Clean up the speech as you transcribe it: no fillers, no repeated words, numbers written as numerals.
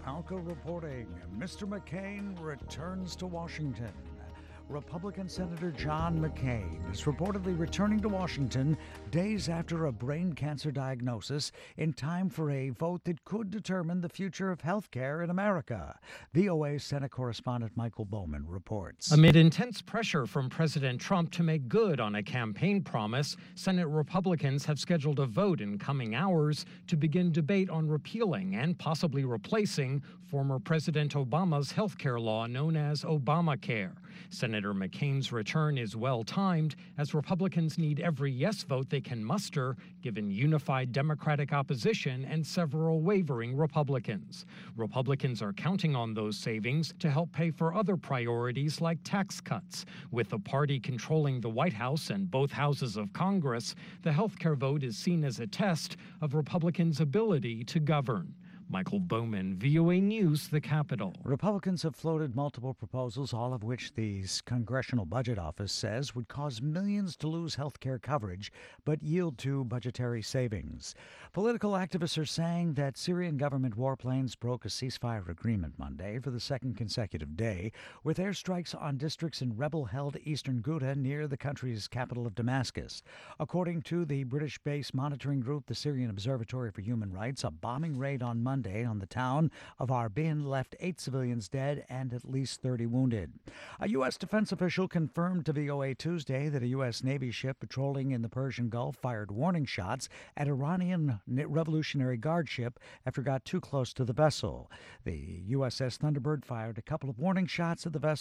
Palca reporting. Mr. McCain returns to Washington. Republican Senator John McCain is reportedly returning to Washington days after a brain cancer diagnosis in time for a vote that could determine the future of health care in America. VOA Senate correspondent Michael Bowman reports. Amid intense pressure from President Trump to make good on a campaign promise, Senate Republicans have scheduled a vote in coming hours to begin debate on repealing and possibly replacing former President Obama's health care law known as Obamacare. Senator McCain's return is well-timed as Republicans need every yes vote they can muster, given unified Democratic opposition and several wavering Republicans. Republicans are counting on those savings to help pay for other priorities like tax cuts. With the party controlling the White House and both houses of Congress, the health care vote is seen as a test of Republicans' ability to govern. Michael Bowman, VOA News, the Capitol. Republicans have floated multiple proposals, all of which the Congressional Budget Office says would cause millions to lose health care coverage, but yield to budgetary savings. Political activists are saying that Syrian government warplanes broke a ceasefire agreement Monday for the second consecutive day, with airstrikes on districts in rebel-held eastern Ghouta near the country's capital of Damascus. According to the British-based monitoring group, the Syrian Observatory for Human Rights, a bombing raid on Monday on the town of Arbil left 8 civilians dead and at least 30 wounded. A U.S. defense official confirmed to VOA Tuesday that a U.S. Navy ship patrolling in the Persian Gulf fired warning shots at Iranian Revolutionary Guard ship after it got too close to the vessel. The USS Thunderbird fired a couple of warning shots at the vessel